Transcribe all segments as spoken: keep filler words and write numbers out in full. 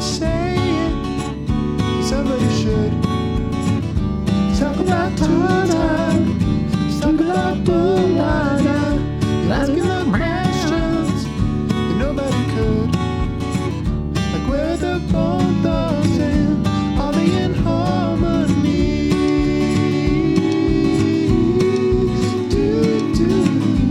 say it. Somebody should. Talk about time. Talk about moonlight. Asking them questions that nobody could. Like where the both of them are they in harmony? Do do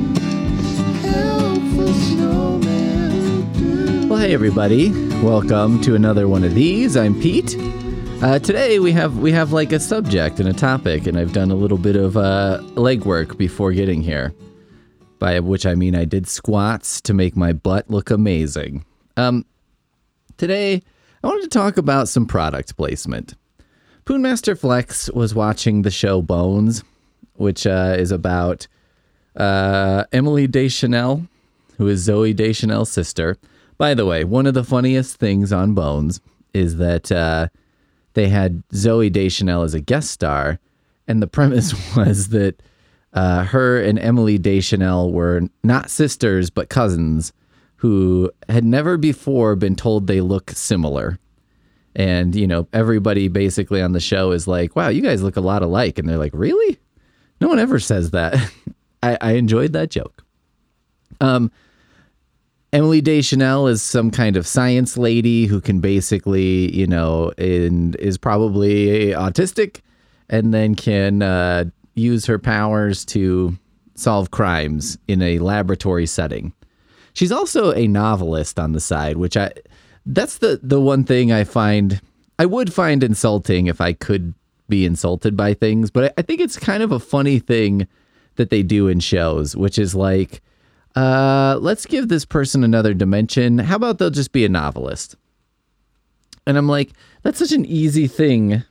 help for snowman. Do. Well, hey everybody, welcome to another one of these. I'm Pete. Uh, today we have we have like a subject and a topic, and I've done a little bit of uh, legwork before getting here. By which I mean I did squats to make my butt look amazing. Um, today I wanted to talk about some product placement. Poonmaster Flex was watching the show Bones, which uh, is about uh, Emily Deschanel, who is Zooey Deschanel's sister. By the way, one of the funniest things on Bones is that uh, they had Zooey Deschanel as a guest star, and the premise was that uh, her and Emily Deschanel were not sisters but cousins who had never before been told they look similar. And, you know, everybody basically on the show is like, wow, you guys look a lot alike. And they're like, really? No one ever says that. I, I enjoyed that joke. Um, Emily Deschanel is some kind of science lady who can basically, you know, and is probably autistic and then can uh, use her powers to solve crimes in a laboratory setting. She's also a novelist on the side, which I, that's the, the one thing I find, I would find insulting if I could be insulted by things, but I, I think it's kind of a funny thing that they do in shows, which is like, Uh, let's give this person another dimension. How about they'll just be a novelist? And I'm like, that's such an easy thing,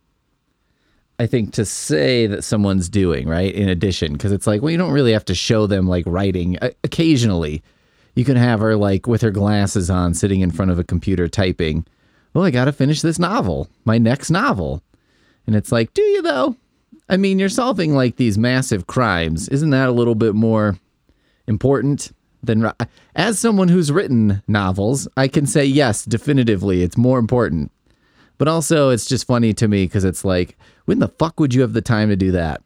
I think, to say that someone's doing, right? In addition, because it's like, well, you don't really have to show them like writing. Uh, occasionally, you can have her like with her glasses on, sitting in front of a computer typing. Well, I got to finish this novel, my next novel. And it's like, do you though? I mean, you're solving like these massive crimes. Isn't that a little bit more important than, as someone who's written novels, I can say yes, definitively, it's more important. But also, it's just funny to me because it's like, when the fuck would you have the time to do that?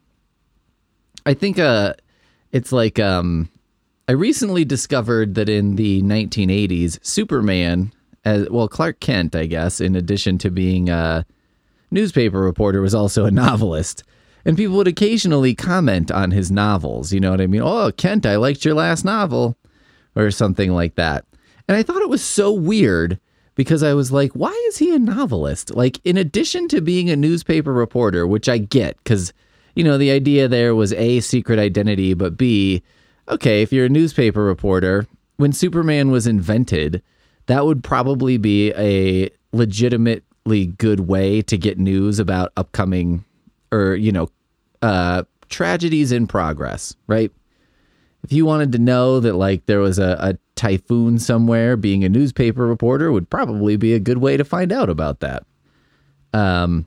I think uh, it's like, um, I recently discovered that in the nineteen eighties, Superman, as well, Clark Kent, I guess, in addition to being a newspaper reporter, was also a novelist. And people would occasionally comment on his novels. You know what I mean? Oh, Kent, I liked your last novel, or something like that. And I thought it was so weird because I was like, why is he a novelist? Like, in addition to being a newspaper reporter, which I get because, you know, the idea there was A, secret identity, but B, okay, if you're a newspaper reporter, when Superman was invented, that would probably be a legitimately good way to get news about upcoming or, you know, uh, tragedies in progress, right? If you wanted to know that, like, there was a, a typhoon somewhere, being a newspaper reporter would probably be a good way to find out about that. Um,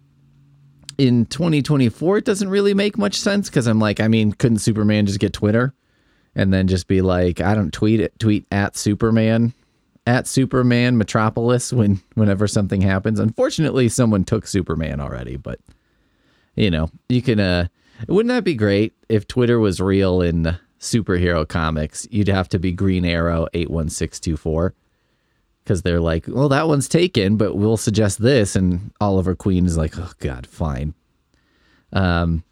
in twenty twenty-four, it doesn't really make much sense because I'm like, I mean, couldn't Superman just get Twitter and then just be like, I don't tweet it, tweet at Superman, at Superman Metropolis when whenever something happens. Unfortunately, someone took Superman already, but you know, you can, uh, wouldn't that be great if Twitter was real in superhero comics? You'd have to be Green Arrow eight one six two four because they're like, well, that one's taken, but we'll suggest this. And Oliver Queen is like, oh, God, fine. Um.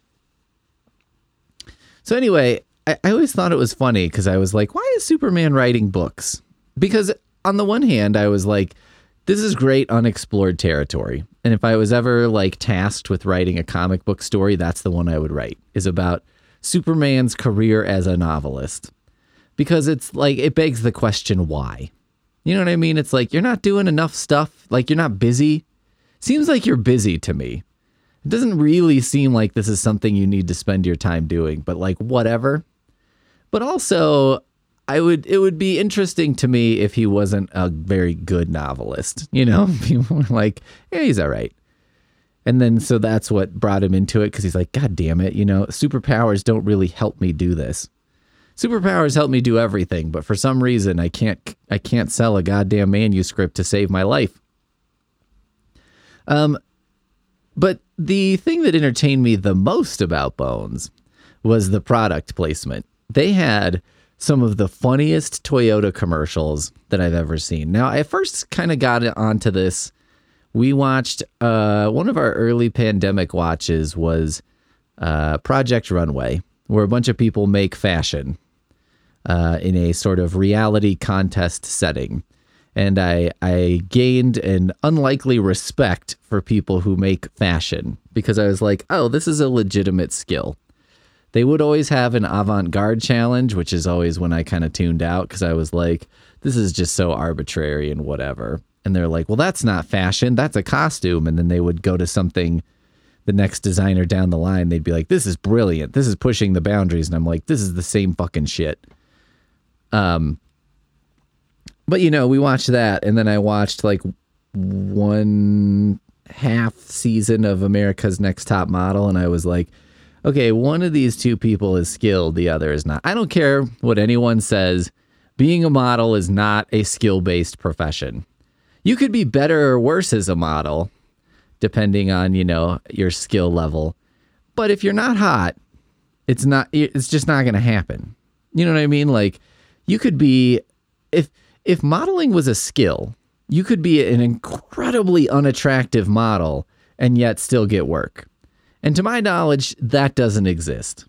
So anyway, I, I always thought it was funny because I was like, why is Superman writing books? Because on the one hand, I was like, this is great unexplored territory. And if I was ever like tasked with writing a comic book story, that's the one I would write, is about Superman's career as a novelist. Because it's like, it begs the question, why? You know what I mean? It's like, you're not doing enough stuff. Like, you're not busy. Seems like you're busy to me. It doesn't really seem like this is something you need to spend your time doing, but like, whatever. But also, I would, it would be interesting to me if he wasn't a very good novelist, you know, people were like, yeah, he's all right. And then, so that's what brought him into it. Cause he's like, God damn it. You know, superpowers don't really help me do this. Superpowers help me do everything, but for some reason I can't, I can't sell a goddamn manuscript to save my life. Um, but the thing that entertained me the most about Bones was the product placement. They had some of the funniest Toyota commercials that I've ever seen. Now, I first kind of got onto this. We watched, uh, one of our early pandemic watches was uh, Project Runway, where a bunch of people make fashion uh, in a sort of reality contest setting. And I, I gained an unlikely respect for people who make fashion because I was like, oh, this is a legitimate skill. They would always have an avant-garde challenge, which is always when I kind of tuned out because I was like, this is just so arbitrary and whatever. And they're like, well, that's not fashion. That's a costume. And then they would go to something, the next designer down the line, they'd be like, this is brilliant. This is pushing the boundaries. And I'm like, this is the same fucking shit. Um, but, you know, we watched that. And then I watched like one half season of America's Next Top Model. And I was like, okay, one of these two people is skilled, the other is not. I don't care what anyone says. Being a model is not a skill-based profession. You could be better or worse as a model, depending on, you know, your skill level. But if you're not hot, it's not, it's just not going to happen. You know what I mean? Like, you could be, if, if modeling was a skill, you could be an incredibly unattractive model and yet still get work. And to my knowledge, that doesn't exist.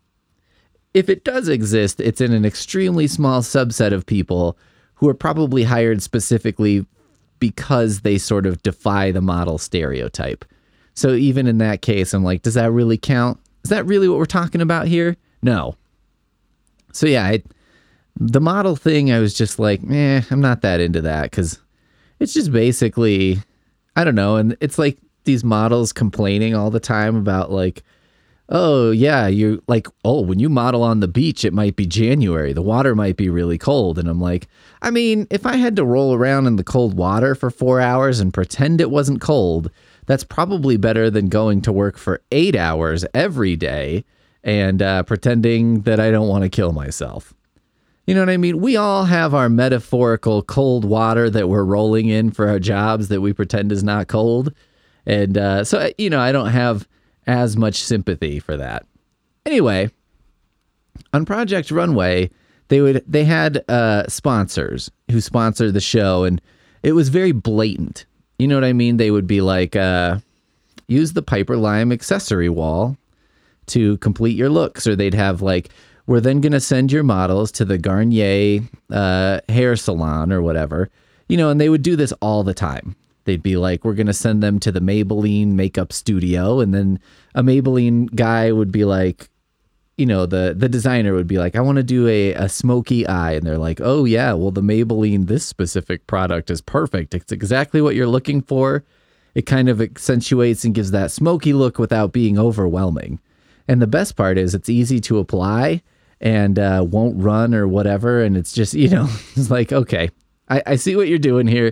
If it does exist, it's in an extremely small subset of people who are probably hired specifically because they sort of defy the model stereotype. So even in that case, I'm like, does that really count? Is that really what we're talking about here? No. So yeah, I, the model thing, I was just like, eh, I'm not that into that because it's just basically, I don't know. And it's like, these models complaining all the time about like, oh yeah, you like, oh, when you model on the beach, it might be January. The water might be really cold. And I'm like, I mean, if I had to roll around in the cold water for four hours and pretend it wasn't cold, that's probably better than going to work for eight hours every day and uh, pretending that I don't want to kill myself. You know what I mean? We all have our metaphorical cold water that we're rolling in for our jobs that we pretend is not cold. And uh, so, you know, I don't have as much sympathy for that. Anyway, on Project Runway, they would they had uh, sponsors who sponsored the show, and it was very blatant. You know what I mean? They would be like, uh, use the Piper Lime accessory wall to complete your looks. Or they'd have like, we're then going to send your models to the Garnier uh, hair salon or whatever. You know, and they would do this all the time. They'd be like, we're going to send them to the Maybelline makeup studio. And then a Maybelline guy would be like, you know, the, the designer would be like, I want to do a, a smoky eye. And they're like, oh yeah, well the Maybelline, this specific product is perfect. It's exactly what you're looking for. It kind of accentuates and gives that smoky look without being overwhelming. And the best part is it's easy to apply and uh, won't run or whatever. And it's just, you know, it's like, okay, I, I see what you're doing here.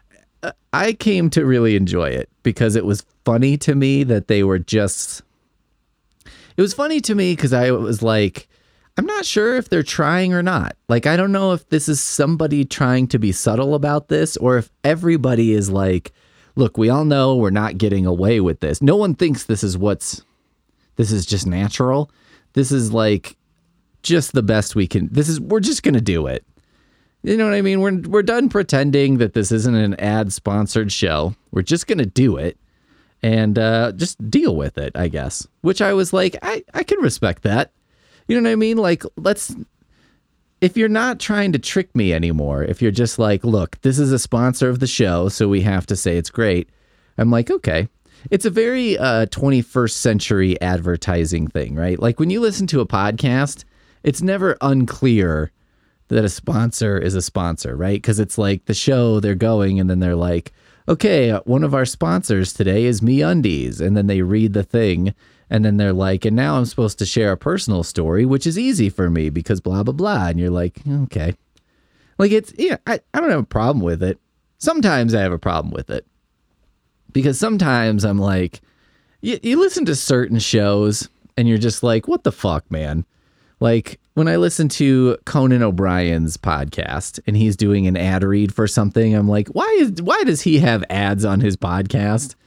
I came to really enjoy it because it was funny to me that they were just, it was funny to me because I was like, I'm not sure if they're trying or not. Like, I don't know if this is somebody trying to be subtle about this or if everybody is like, look, we all know we're not getting away with this. No one thinks this is what's, this is just natural. This is like just the best we can, this is, we're just going to do it. You know what I mean? We're we're done pretending that this isn't an ad-sponsored show. We're just going to do it and uh, just deal with it, I guess. Which I was like, I, I can respect that. You know what I mean? Like, let's... If you're not trying to trick me anymore, if you're just like, look, this is a sponsor of the show, so we have to say it's great. I'm like, okay. It's a very uh, twenty-first century advertising thing, right? Like, when you listen to a podcast, it's never unclear that a sponsor is a sponsor, right? Because it's like the show, they're going and then they're like, okay, one of our sponsors today is MeUndies. And then they read the thing and then they're like, and now I'm supposed to share a personal story, which is easy for me because blah, blah, blah. And you're like, okay. Like it's, yeah, I, I don't have a problem with it. Sometimes I have a problem with it because sometimes I'm like, you, you listen to certain shows and you're just like, what the fuck, man? Like when I listen to Conan O'Brien's podcast and he's doing an ad read for something, I'm like, why is why does he have ads on his podcast?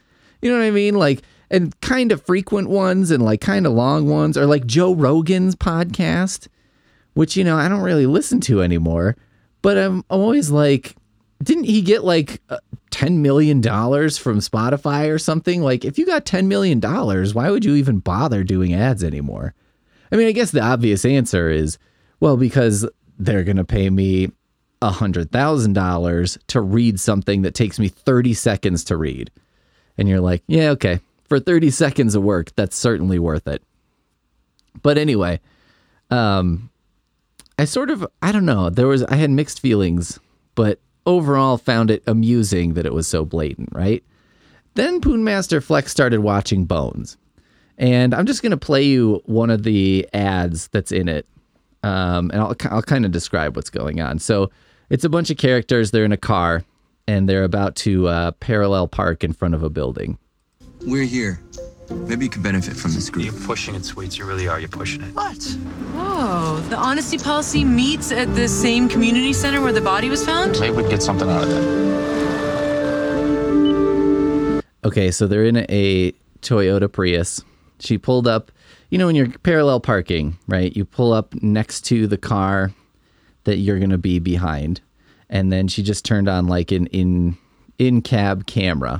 You know what I mean? Like, and kind of frequent ones and like kind of long ones, or like Joe Rogan's podcast, which, you know, I don't really listen to anymore, but I'm always like, didn't he get like ten million dollars from Spotify or something? Like, if you got ten million dollars, why would you even bother doing ads anymore? I mean, I guess the obvious answer is, well, because they're going to pay me one hundred thousand dollars to read something that takes me thirty seconds to read. And you're like, yeah, okay. For thirty seconds of work, that's certainly worth it. But anyway, um, I sort of, I don't know, there was, I had mixed feelings, but overall found it amusing that it was so blatant, right? Then Poonmaster Flex started watching Bones. And I'm just going to play you one of the ads that's in it. Um, and I'll, I'll kind of describe what's going on. So it's a bunch of characters. They're in a car and they're about to uh, parallel park in front of a building. We're here. Maybe you could benefit from this group. You're pushing it, Sweets. You really are. You're pushing it. What? Whoa, the honesty policy meets at the same community center where the body was found? Maybe we'd get something out of that. Okay, so they're in a Toyota Prius. She pulled up, you know, when you're parallel parking, right? You pull up next to the car that you're going to be behind. And then she just turned on like an in, in-cab camera.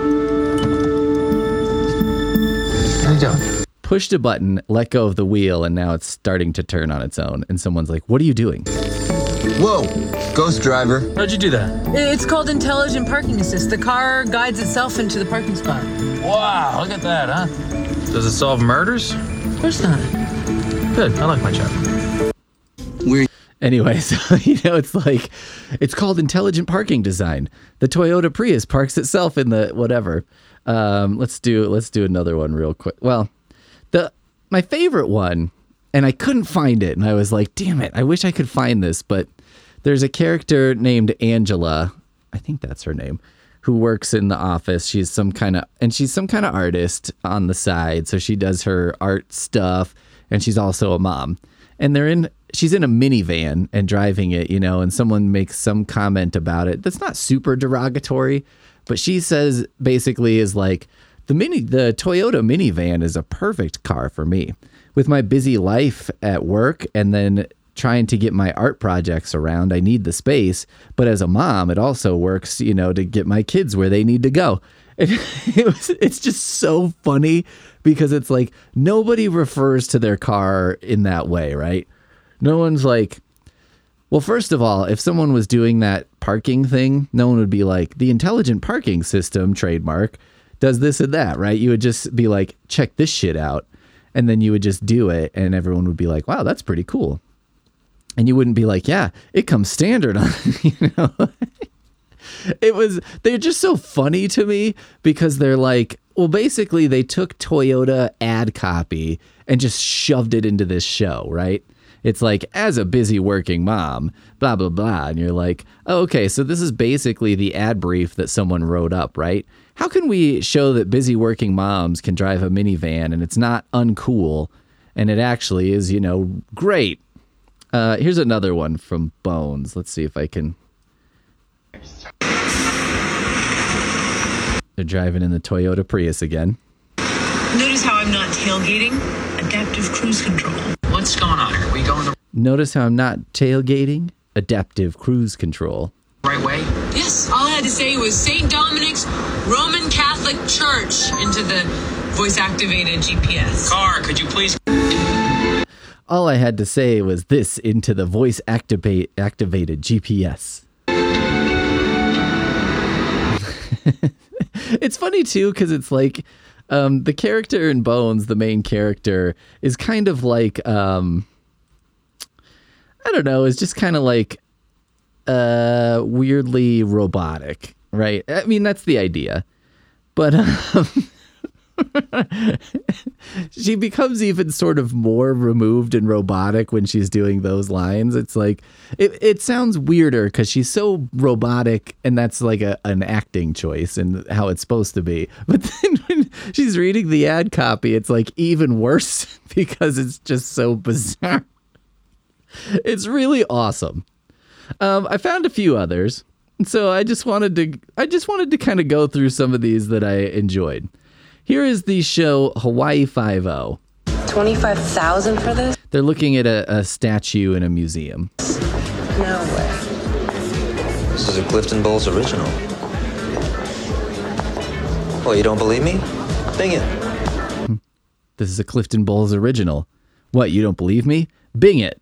What are you doing? Pushed a button, let go of the wheel, and now it's starting to turn on its own. And someone's like, what are you doing? Whoa! Ghost driver. How'd you do that? It's called intelligent parking assist. The car guides itself into the parking spot. Wow, look at that, huh? Does it solve murders? Of course not. Good. I like my job. We're Anyway, so, you know, it's like, it's called intelligent parking design. The Toyota Prius parks itself in the whatever. Um, let's do, let's do another one real quick. Well, the, my favorite one, and I couldn't find it. And I was like, damn it, I wish I could find this. But there's a character named Angela. I think that's her name, who works in the office. She's some kind of, and she's some kind of artist on the side. So she does her art stuff, and she's also a mom. And they're in, she's in a minivan and driving it, you know, and someone makes some comment about it that's not super derogatory, but she says basically is like, the mini, the Toyota minivan is a perfect car for me. With my busy life at work and then trying to get my art projects around, I need the space. But as a mom, it also works, you know, to get my kids where they need to go. And it was, it's just so funny because it's like nobody refers to their car in that way, right? No one's like, well, first of all, if someone was doing that parking thing, no one would be like, the intelligent parking system trademark does this and that, right? You would just be like, check this shit out. And then you would just do it. And everyone would be like, wow, that's pretty cool. And you wouldn't be like, yeah, it comes standard on, you know? It was, they're just so funny to me because they're like, well, basically they took Toyota ad copy and just shoved it into this show, right? It's like, as a busy working mom, blah, blah, blah. And you're like, oh, okay, so this is basically the ad brief that someone wrote up, right? How can we show that busy working moms can drive a minivan and it's not uncool and it actually is, you know, great? Uh, here's another one from Bones. Let's see if I can. They're driving in the Toyota Prius again. Notice how I'm not tailgating? Adaptive cruise control. What's going on here? Are we going the Notice how I'm not tailgating? Adaptive cruise control. right way? Yes, all I had to say was Saint Dominic's Roman Catholic Church into the voice-activated G P S. Car, could you please? All I had to say was this into the voice activate activated G P S. It's funny too because it's like um, the character in Bones, the main character, is kind of like um, I don't know, is just kind of like uh, weirdly robotic, right? I mean, that's the idea, but. Um, she becomes even sort of more removed and robotic when she's doing those lines. It's like it, it sounds weirder because she's so robotic, and that's like a, an acting choice and how it's supposed to be. But then when she's reading the ad copy, it's like even worse because it's just so bizarre. It's really awesome. Um, I found a few others. So I just wanted to I just wanted to kind of go through some of these that I enjoyed. Here is the show Hawaii Five-O. twenty-five thousand for this? They're looking at a, a statue in a museum. No way. This is a Clifton Bowles original. Oh, you don't believe me? Bing it. This is a Clifton Bowles original. What, you don't believe me? Bing it.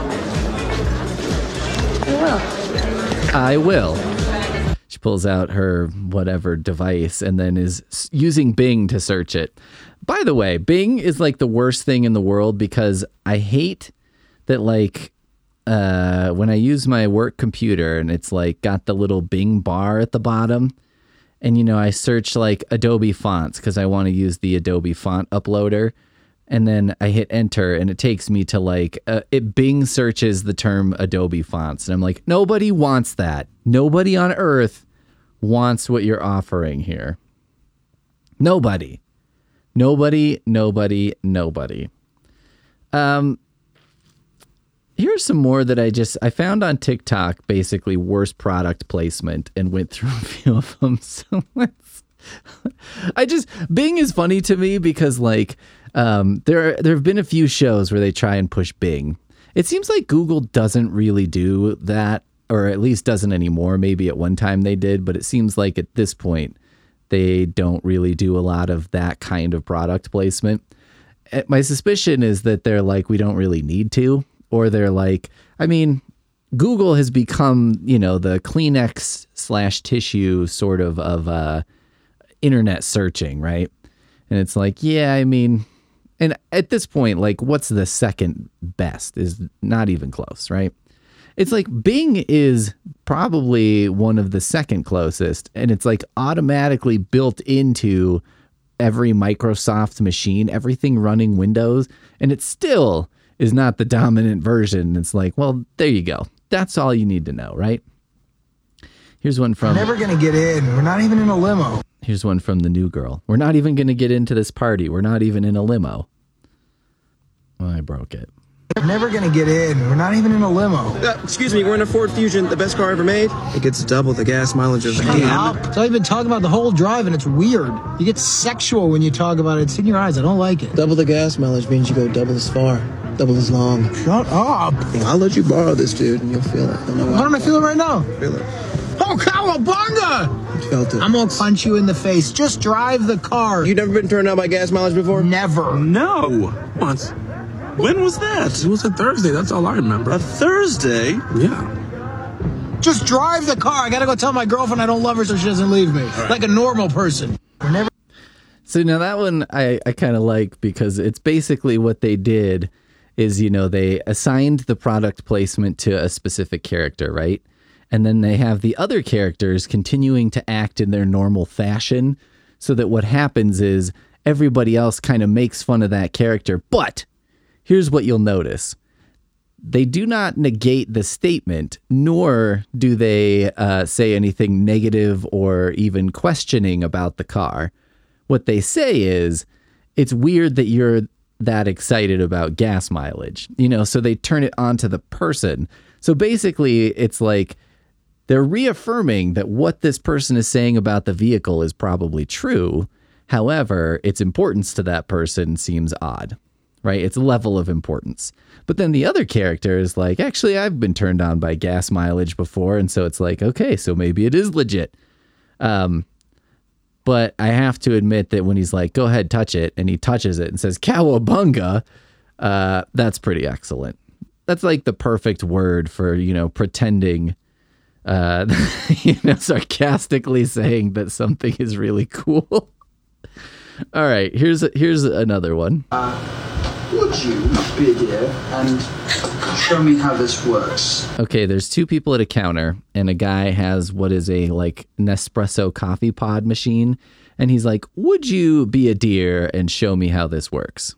I will. I will. She pulls out her whatever device and then is s- using Bing to search it. By the way, Bing is like the worst thing in the world because I hate that, like, uh, when I use my work computer and it's like got the little Bing bar at the bottom, and, you know, I search like Adobe fonts because I want to use the Adobe font uploader. And then I hit enter and it takes me to like, uh, it Bing searches the term Adobe fonts. And I'm like, nobody wants that. Nobody on earth wants what you're offering here. Nobody. Nobody, nobody, nobody. Um, here's some more that I just, I found on TikTok, basically worst product placement, and went through a few of them. So let's, I just, Bing is funny to me because like, um, there, there have been a few shows where they try and push Bing. It seems like Google doesn't really do that, or at least doesn't anymore. Maybe at one time they did, but it seems like at this point, they don't really do a lot of that kind of product placement. My suspicion is that they're like, we don't really need to, or they're like, I mean, Google has become, you know, the Kleenex slash tissue sort of of uh, internet searching, right? And it's like, yeah, I mean, and at this point, like, what's the second best is not even close, right? It's like Bing is probably one of the second closest, and it's like automatically built into every Microsoft machine, everything running Windows, and it still is not the dominant version. It's like, well, there you go. That's all you need to know, right? Here's one from... We're never going to get in. We're not even in a limo. Here's one from the new girl. We're not even going to get into this party. We're not even in a limo. Well, I broke it. We're never going to get in. We're not even in a limo. Uh, excuse me, we're in a Ford Fusion, the best car ever made. It gets double the gas mileage of the Shut up. That's all you've been talking about the whole drive, and it's weird. You get sexual when you talk about it. It's in your eyes. I don't like it. Double the gas mileage means you go double as far, double as long. Shut up. I'll let you borrow this, dude, and you'll feel it. How am I feeling right now? Feel it. Oh, cowabunga! You felt it. I'm gonna punch you in the face. Just drive the car. You never been turned on by gas mileage before? Never. No. Once. When was that? It was a Thursday. That's all I remember. A Thursday? Yeah. Just drive the car. I gotta go tell my girlfriend I don't love her so she doesn't leave me. Right. Like a normal person. We're never. So now that one I, I kind of like because it's basically what they did is, you know, they assigned the product placement to a specific character, right? And then they have the other characters continuing to act in their normal fashion so that what happens is everybody else kind of makes fun of that character. But here's what you'll notice. They do not negate the statement, nor do they uh, say anything negative or even questioning about the car. What they say is, it's weird that you're that excited about gas mileage. You know, so they turn it onto the person. So basically, it's like, they're reaffirming that what this person is saying about the vehicle is probably true. However, its importance to that person seems odd, right? It's a level of importance. But then the other character is like, actually, I've been turned on by gas mileage before. And so it's like, okay, so maybe it is legit. Um, but I have to admit that when he's like, go ahead, touch it, and he touches it and says, cowabunga, uh, that's pretty excellent. That's like the perfect word for, you know, pretending... Uh, you know, sarcastically saying that something is really cool. All right, here's here's another one. Uh, would you be here and show me how this works? Okay, there's two people at a counter, and a guy has what is a like Nespresso coffee pod machine, and he's like, "Would you be a dear and show me how this works?"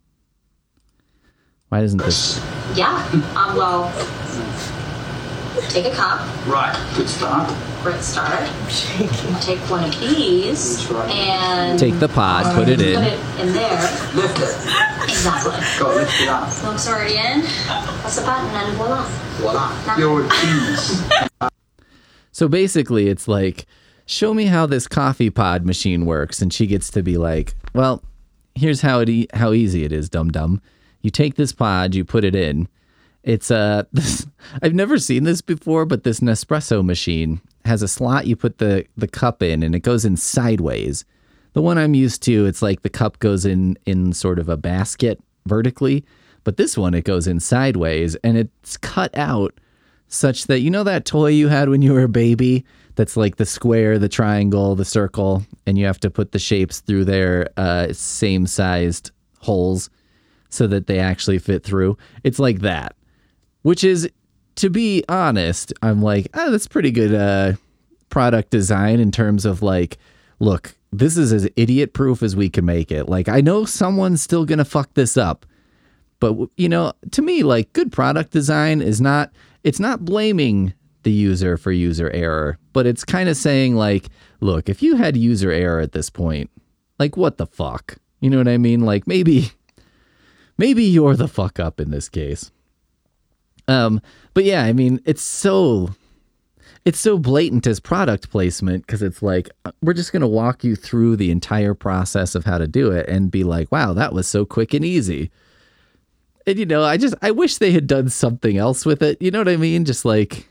Why doesn't this? Yeah. Um. Well. Take a cup. Right. Good start. Great start. Take one of these right. and take the pod, put it in. Put it in there. Lift it. Exactly. Go on, lift it up. Plugs already in. Press the button and voila. Voila. Now. You're a genius. So basically, it's like, show me how this coffee pod machine works. And she gets to be like, well, here's how it e- how easy it is, dum-dum. You take this pod, you put it in. It's uh, this, I've never seen this before, but this Nespresso machine has a slot you put the, the cup in, and it goes in sideways. The one I'm used to, it's like the cup goes in in sort of a basket vertically. But this one, it goes in sideways, and it's cut out such that, you know that toy you had when you were a baby that's like the square, the triangle, the circle, and you have to put the shapes through their uh, same-sized holes so that they actually fit through? It's like that, which is, to be honest, I'm like, oh, that's pretty good uh, product design in terms of like, look, this is as idiot-proof as we can make it. Like, I know someone's still going to fuck this up. But, you know, to me, like, good product design is not, it's not blaming the user for user error, but it's kind of saying, like, look, if you had user error at this point, like, what the fuck? You know what I mean? Like, maybe, maybe you're the fuck up in this case. Um, but yeah, I mean, it's so, it's so blatant as product placement, because it's like, we're just going to walk you through the entire process of how to do it and be like, wow, that was so quick and easy. And, you know, I just, I wish they had done something else with it. You know what I mean? Just like,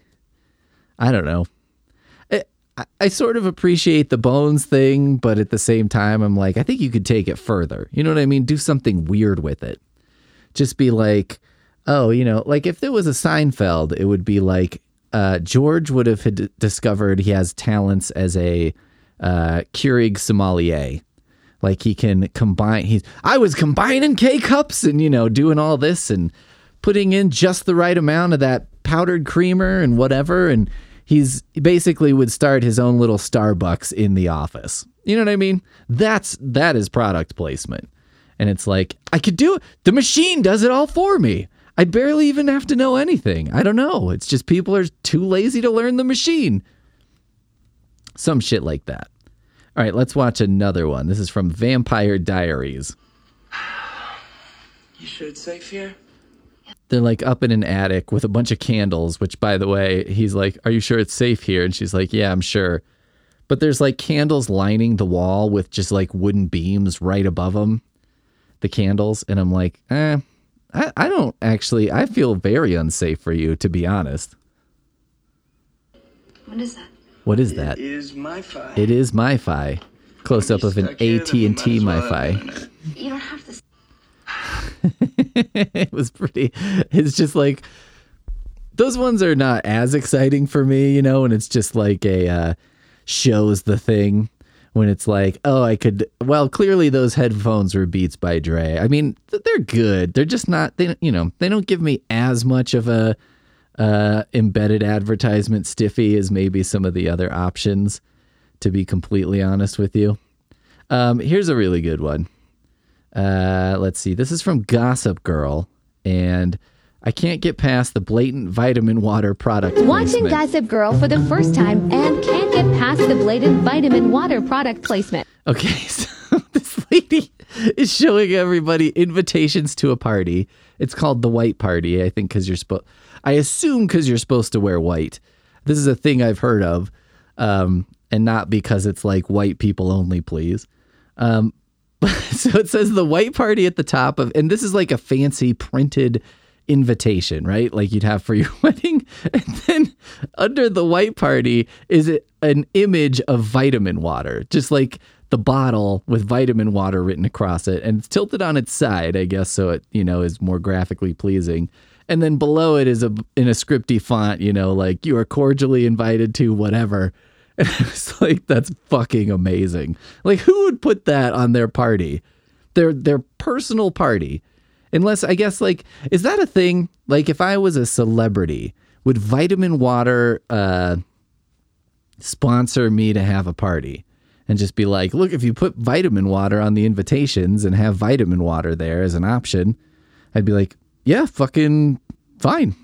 I don't know. I, I sort of appreciate the bones thing, but at the same time, I'm like, I think you could take it further. You know what I mean? Do something weird with it. Just be like, oh, you know, like if there was a Seinfeld, it would be like, uh, George would have had discovered he has talents as a uh, Keurig sommelier. Like he can combine, he's, I was combining K-cups and, you know, doing all this and putting in just the right amount of that powdered creamer and whatever. And he's he basically would start his own little Starbucks in the office. You know what I mean? That's, that is product placement. And it's like, I could do it. The machine does it all for me. I barely even have to know anything. I don't know. It's just people are too lazy to learn the machine. Some shit like that. All right, let's watch another one. This is from Vampire Diaries. You sure it's safe here? They're like up in an attic with a bunch of candles, which, by the way, he's like, are you sure it's safe here? And she's like, yeah, I'm sure. But there's like candles lining the wall with just like wooden beams right above them, the candles. And I'm like, eh, I, I don't actually, I feel very unsafe for you, to be honest. What is that? What is that? It is MiFi. It is MiFi. Close up of an A T and T MiFi. You don't have to. It was pretty. It's just like, those ones are not as exciting for me, you know, and it's just like a uh, shows the thing when it's like, oh, I could. Well, clearly those headphones were Beats by Dre. I mean, they're good. They're just not. They, you know, they don't give me as much of a. Uh, embedded advertisement stiffy as maybe some of the other options, to be completely honest with you. Um, here's a really good one. Uh, let's see. This is from Gossip Girl, and I can't get past the blatant vitamin water product Watching placement. Gossip Girl for the first time and can't get past the blatant vitamin water product placement. Okay, so this lady is showing everybody invitations to a party. It's called the White Party, I think, because you're supposed... I assume because you're supposed to wear white. This is a thing I've heard of, um, and not because it's like white people only, please. Um, so it says the White Party at the top of, and this is like a fancy printed invitation, right? Like you'd have for your wedding. And then under the White Party is it an image of vitamin water, just like the bottle with vitamin water written across it, and it's tilted on its side, I guess, so it, you know, is more graphically pleasing. And then below it is a in a scripty font, you know, like you are cordially invited to whatever. And I was like, that's fucking amazing. Like, who would put that on their party? Their their personal party. Unless, I guess, like, is that a thing? Like, if I was a celebrity, would vitamin water uh, sponsor me to have a party? And just be like, look, if you put vitamin water on the invitations and have vitamin water there as an option, I'd be like, yeah, fucking fine.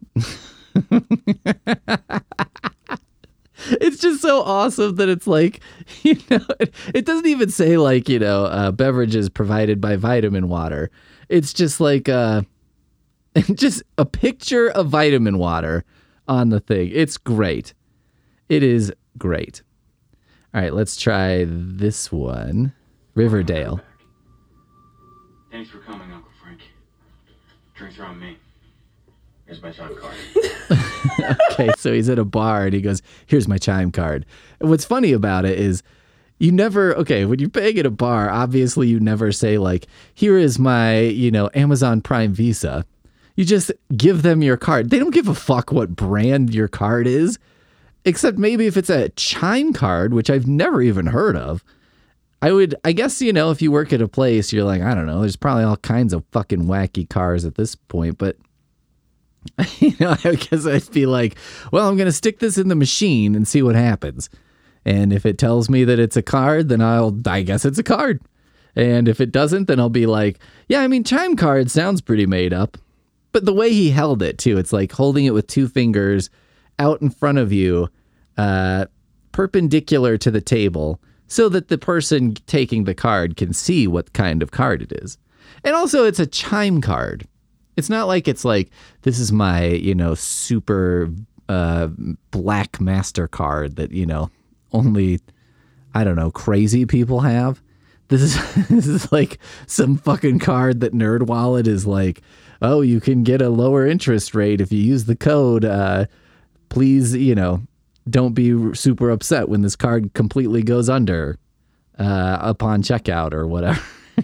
It's just so awesome that it's like, you know, it, it doesn't even say like, you know, uh, beverages provided by vitamin water. It's just like uh, just a picture of vitamin water on the thing. It's great. It is great. All right, let's try this one. Riverdale. Thanks for coming, Uncle Frank. Drinks are on me. Here's my chime card. Okay, so he's at a bar and he goes, here's my chime card. And what's funny about it is you never, okay, when you're paying at a bar, obviously you never say like, here is my, you know, Amazon Prime Visa. You just give them your card. They don't give a fuck what brand your card is, except maybe if it's a chime card, which I've never even heard of. I would, I guess, you know, if you work at a place, you're like, I don't know, there's probably all kinds of fucking wacky cars at this point, but you know, I guess I'd be like, well, I'm going to stick this in the machine and see what happens. And if it tells me that it's a card, then I'll, I guess it's a card. And if it doesn't, then I'll be like, yeah, I mean, chime card sounds pretty made up. But the way he held it, too, it's like holding it with two fingers out in front of you, uh, perpendicular to the table, so that the person taking the card can see what kind of card it is. And also, it's a chime card. It's not like it's like, this is my, you know, super uh, black MasterCard that, you know, only, I don't know, crazy people have. This is this is like some fucking card that NerdWallet is like, oh, you can get a lower interest rate if you use the code. Uh, please, you know, don't be super upset when this card completely goes under uh, upon checkout or whatever.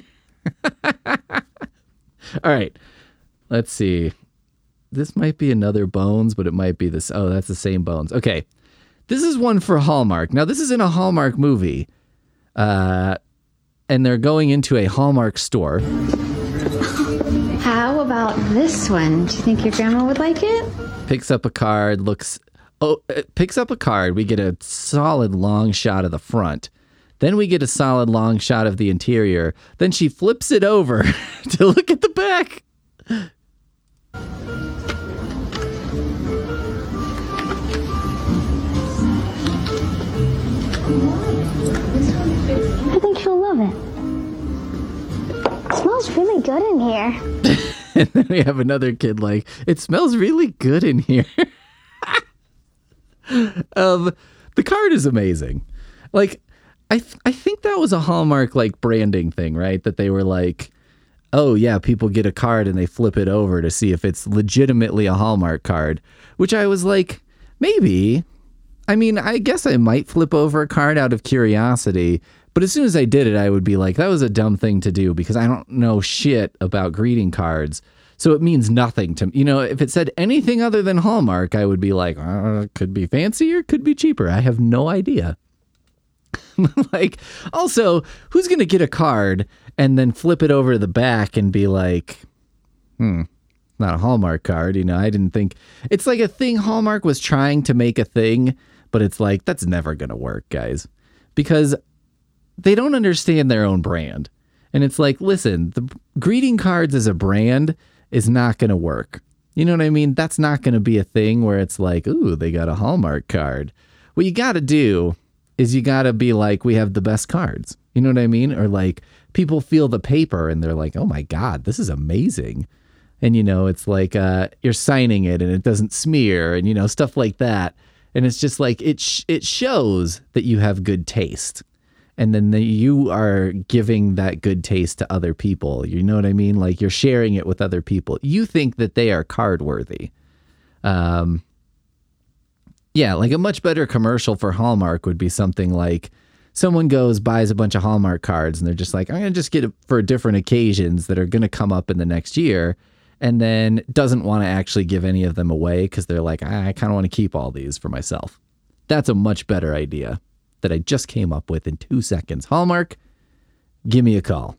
All right. Let's see. This might be another Bones, but it might be this. Oh, that's the same Bones. Okay. This is one for Hallmark. Now, this is in a Hallmark movie. Uh, and they're going into a Hallmark store. How about this one? Do you think your grandma would like it? Picks up a card, looks... Oh, picks up a card. We get a solid long shot of the front. Then we get a solid long shot of the interior. Then she flips it over to look at the back. I think she'll love it. It smells really good in here. And then we have another kid like, it smells really good in here. um, the card is amazing. Like, I th- I think that was a Hallmark like branding thing, right? That they were like, oh yeah, people get a card and they flip it over to see if it's legitimately a Hallmark card, which I was like, maybe. I mean, I guess I might flip over a card out of curiosity, but as soon as I did it, I would be like, that was a dumb thing to do because I don't know shit about greeting cards. So it means nothing to me. You know, if it said anything other than Hallmark, I would be like, uh, could be fancy or could be cheaper. I have no idea. Like, also, who's going to get a card and then flip it over to the back and be like, hmm, not a Hallmark card. You know, I didn't think it's like a thing Hallmark was trying to make a thing, but it's like, that's never going to work, guys, because they don't understand their own brand. And it's like, listen, the greeting cards as a brand is not going to work. You know what I mean? That's not going to be a thing where it's like, ooh, they got a Hallmark card. What you got to do is you got to be like, we have the best cards. You know what I mean? Or like people feel the paper and they're like, oh my God, this is amazing. And, you know, it's like uh, you're signing it and it doesn't smear and, you know, stuff like that. And it's just like it sh- it shows that you have good taste. And then the, you are giving that good taste to other people. You know what I mean? Like you're sharing it with other people. You think that they are card worthy. Um, yeah, like a much better commercial for Hallmark would be something like someone goes, buys a bunch of Hallmark cards and they're just like, I'm going to just get it for different occasions that are going to come up in the next year. And then doesn't want to actually give any of them away because they're like, I kind of want to keep all these for myself. That's a much better idea that I just came up with in two seconds. Hallmark, give me a call.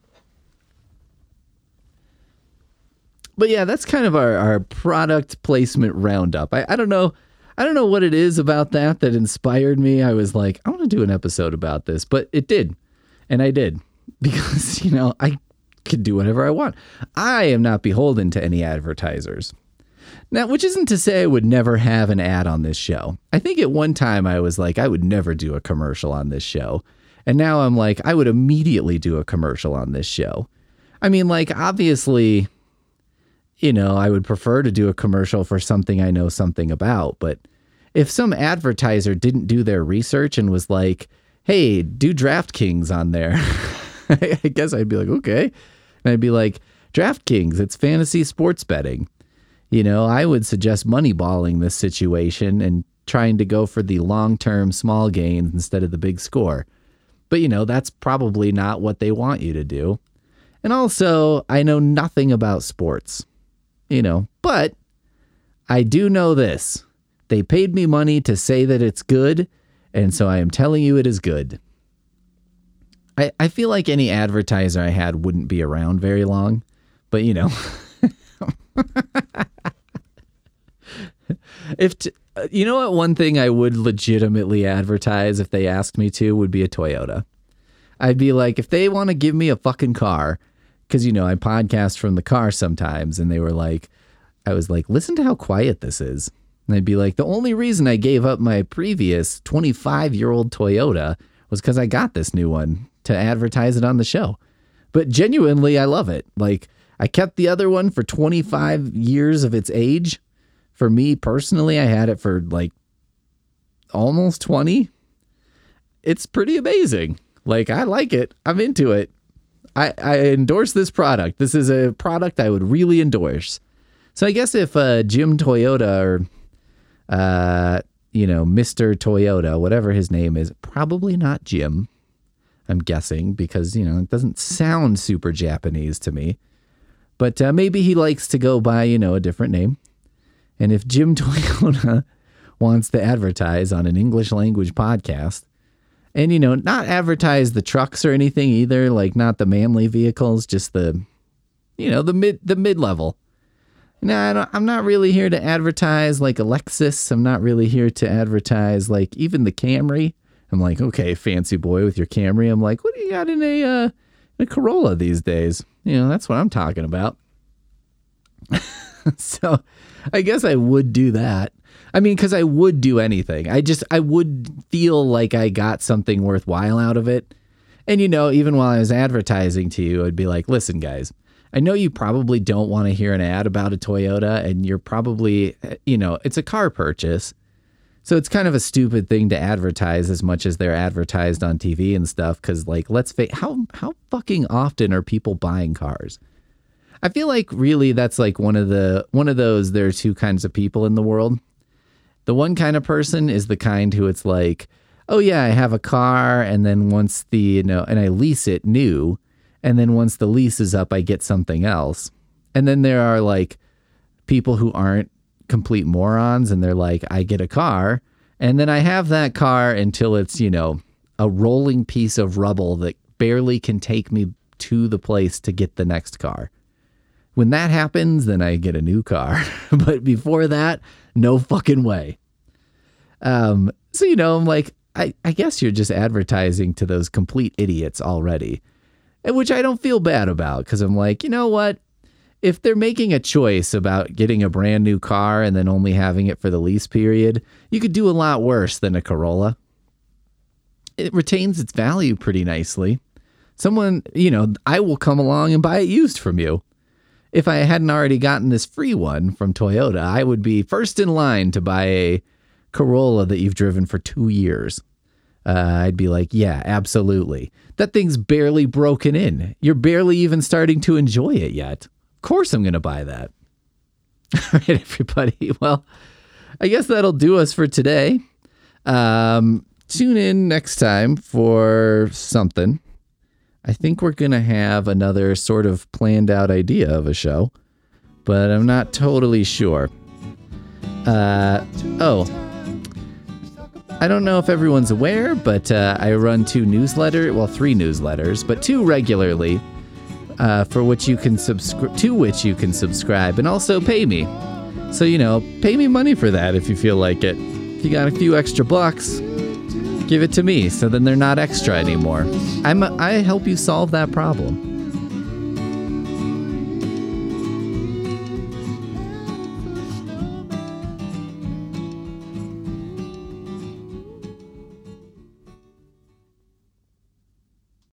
But yeah, that's kind of our, our product placement roundup. I, I don't know. I don't know what it is about that that inspired me. I was like, I want to do an episode about this, but it did. And I did because, you know, I could do whatever I want. I am not beholden to any advertisers. Now, which isn't to say I would never have an ad on this show. I think at one time I was like, I would never do a commercial on this show. And now I'm like, I would immediately do a commercial on this show. I mean, like, obviously, you know, I would prefer to do a commercial for something I know something about, but if some advertiser didn't do their research and was like, hey, do DraftKings on there, I guess I'd be like, okay. And I'd be like, DraftKings, it's fantasy sports betting. You know, I would suggest moneyballing this situation and trying to go for the long-term small gains instead of the big score. But, you know, that's probably not what they want you to do. And also, I know nothing about sports, you know, but I do know this. They paid me money to say that it's good, and so I am telling you it is good. I, I feel like any advertiser I had wouldn't be around very long, but you know. if t- you know what, one thing I would legitimately advertise if they asked me to would be a Toyota. I'd be like, if they want to give me a fucking car, because, you know, I podcast from the car sometimes, and they were like, I was like, listen to how quiet this is. And I'd be like, the only reason I gave up my previous twenty-five-year-old Toyota was because I got this new one to advertise it on the show. But genuinely, I love it. Like, I kept the other one for twenty-five years of its age. For me personally, I had it for like almost twenty. It's pretty amazing. Like, I like it. I'm into it. I, I endorse this product. This is a product I would really endorse. So I guess if uh, Jim Toyota or, uh, you know, Mister Toyota, whatever his name is, probably not Jim, I'm guessing, because, you know, it doesn't sound super Japanese to me. But uh, maybe he likes to go by, you know, a different name. And if Jim Toyota wants to advertise on an English language podcast, and, you know, not advertise the trucks or anything either, like not the manly vehicles, just the, you know, the mid the mid level. No, I don't, I'm not really here to advertise like a Lexus. I'm not really here to advertise like even the Camry. I'm like, okay, fancy boy with your Camry. I'm like, what do you got in a uh, in a Corolla these days? You know, that's what I'm talking about. So I guess I would do that. I mean, because I would do anything. I just, I would feel like I got something worthwhile out of it. And, you know, even while I was advertising to you, I'd be like, listen, guys, I know you probably don't want to hear an ad about a Toyota, and you're probably, you know, it's a car purchase. So it's kind of a stupid thing to advertise as much as they're advertised on T V and stuff. Because, like, let's face, how how fucking often are people buying cars? I feel like really that's like one of the one of those. There are two kinds of people in the world. The one kind of person is the kind who it's like, oh yeah, I have a car, and then once the, you know, and I lease it new, and then once the lease is up, I get something else. And then there are like people who aren't complete morons, and they're like, I get a car, and then I have that car until it's, you know, a rolling piece of rubble that barely can take me to the place to get the next car. When that happens, then I get a new car. But before that, no fucking way. Um, so, you know, I'm like, I, I guess you're just advertising to those complete idiots already, which I don't feel bad about, because I'm like, you know what? If they're making a choice about getting a brand new car and then only having it for the lease period, you could do a lot worse than a Corolla. It retains its value pretty nicely. Someone, you know, I will come along and buy it used from you. If I hadn't already gotten this free one from Toyota, I would be first in line to buy a Corolla that you've driven for two years. Uh, I'd be like, yeah, absolutely. That thing's barely broken in. You're barely even starting to enjoy it yet. Of course I'm going to buy that. All right, everybody. Well, I guess that'll do us for today. Um, tune in next time for something. I think we're going to have another sort of planned out idea of a show, but I'm not totally sure. Uh, oh, I don't know if everyone's aware, but uh, I run two newsletters, well, three newsletters, but two regularly, uh, for which you can subscribe, to which you can subscribe and also pay me. So, you know, pay me money for that if you feel like it. If you got a few extra bucks, give it to me, so then they're not extra anymore. I'm a, I help you solve that problem.